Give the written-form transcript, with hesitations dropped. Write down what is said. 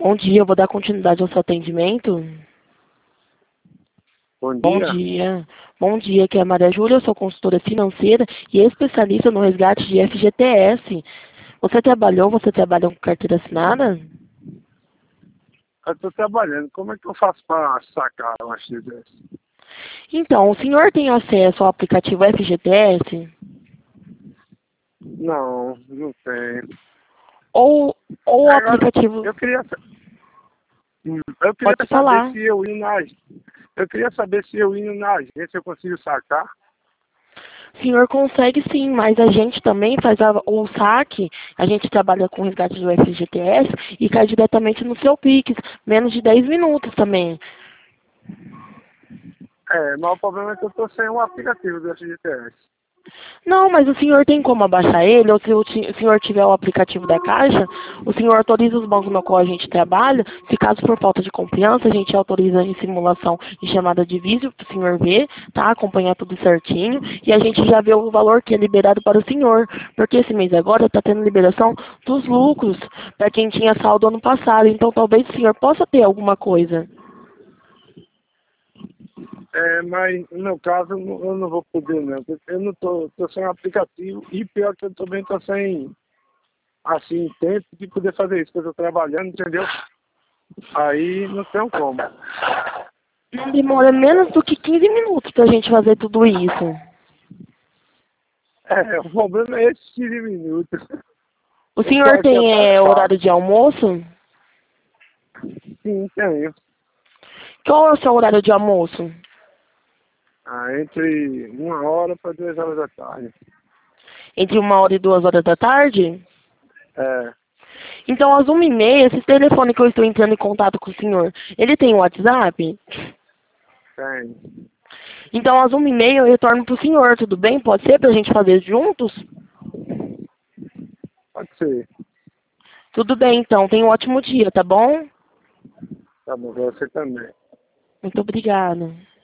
Bom dia, eu vou dar continuidade ao seu atendimento. Bom Bom dia. dia. Bom dia, aqui é a Maria Júlia, eu sou consultora financeira e especialista no resgate de FGTS. Você trabalhou com carteira assinada? Eu estou trabalhando. Como é que eu faço para sacar uma FGTS? Então, o senhor tem acesso ao aplicativo FGTS? Não, não tenho. Ou o Agora, aplicativo... eu queria, eu queria Pode saber falar. se eu indo na, eu queria saber se eu indo na agência eu consigo sacar. O senhor consegue sim, mas a gente também faz o saque, a gente trabalha com resgate do FGTS e cai diretamente no seu Pix, menos de 10 minutos também. Mas o problema é que eu estou sem um aplicativo do FGTS. Não, mas o senhor tem como abaixar ele, ou se o senhor tiver o aplicativo da Caixa, o senhor autoriza os bancos no qual a gente trabalha, se caso por falta de confiança, a gente autoriza em simulação em chamada de vídeo para o senhor ver, tá? Acompanhar tudo certinho, e a gente já vê o valor que é liberado para o senhor, porque esse mês agora está tendo liberação dos lucros para quem tinha saldo ano passado, então talvez o senhor possa ter alguma coisa. Mas no meu caso eu não vou poder não, porque eu não tô sem aplicativo e pior que eu também tô sem assim tempo de poder fazer isso, porque eu tô trabalhando, entendeu? Aí não tem como. Não demora menos do que 15 minutos para a gente fazer tudo isso. O problema é esses 15 minutos. O Eu senhor quero que tem atrapalhe. horário de almoço? Sim, tenho. Qual é o seu horário de almoço? Entre 1 hora para 2 horas da tarde. Entre 1 hora e 2 horas da tarde? É, Então, às 1h30, esse telefone que eu estou entrando em contato com o senhor, ele tem WhatsApp? tem. Então, às 1h30 eu retorno para o senhor, tudo bem? Pode ser para a gente fazer juntos? Pode ser. Tudo bem, então. Tenha um ótimo dia, tá bom? Tá bom, você também. Muito obrigada.